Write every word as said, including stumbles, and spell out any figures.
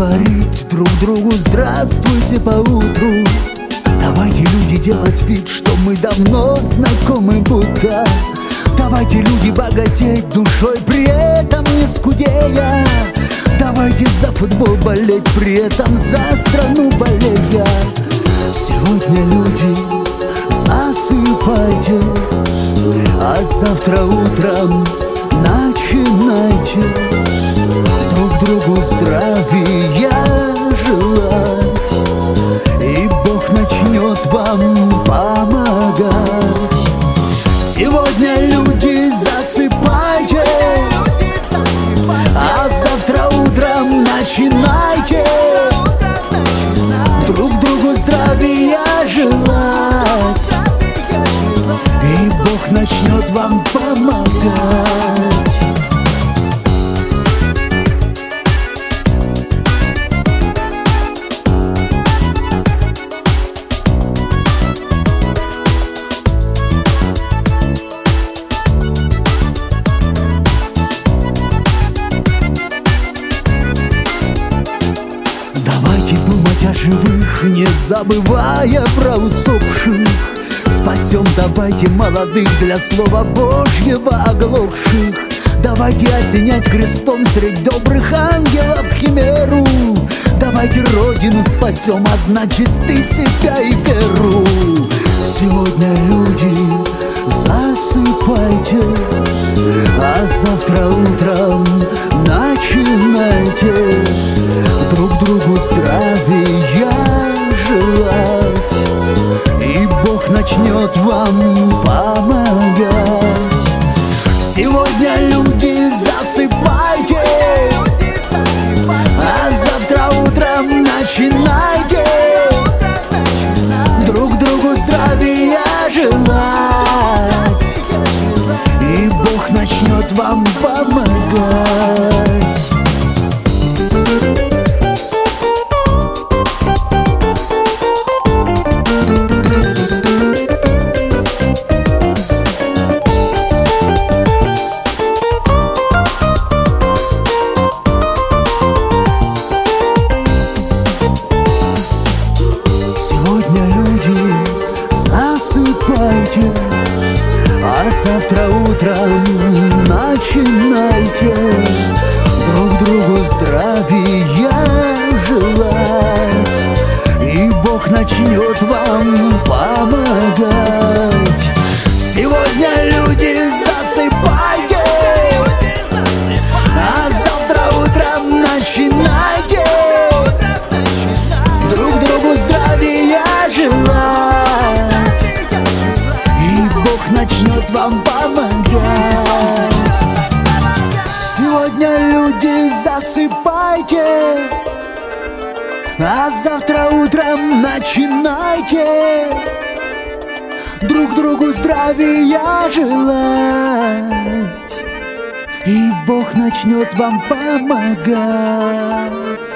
говорить друг другу здравствуйте по утру. Давайте, люди, делать вид, что мы давно знакомы будто. Давайте, люди, богатеть душой, при этом не скудея. Давайте за футбол болеть, при этом за страну болея. Сегодня, люди, засыпайте, а завтра утром начинайте друг другу здравия желать, и Бог начнет вам помогать. Сегодня, люди, засыпайте, а завтра утром начинайте друг другу здравия желать, и Бог начнет вам помогать. Давайте думать о живых, не забывая про усопших. Спасем, давайте, молодых, для слова Божьего оглохших. Давайте осенять крестом средь добрых ангелов химеру. Давайте родину спасем, а значит и себя, и веру. Сегодня, люди, засыпайте, а завтра утром начинайте друг другу здравия желать, и Бог начнет вам помогать. Сегодня, люди, засыпайте, а завтра утром начинайте друг другу здравия желать, и Бог начнет вам помогать. Сегодня, люди, засыпайте, а завтра утром начинайте друг другу здравия желать, и Бог начнет вам помогать. Сегодня, люди, засыпайте, а завтра утром начинайте друг другу здравия желать, и Бог начнет вам помогать. Сегодня, люди, засыпайте, а завтра утром начинайте друг другу здравия желать, и Бог начнет вам помогать.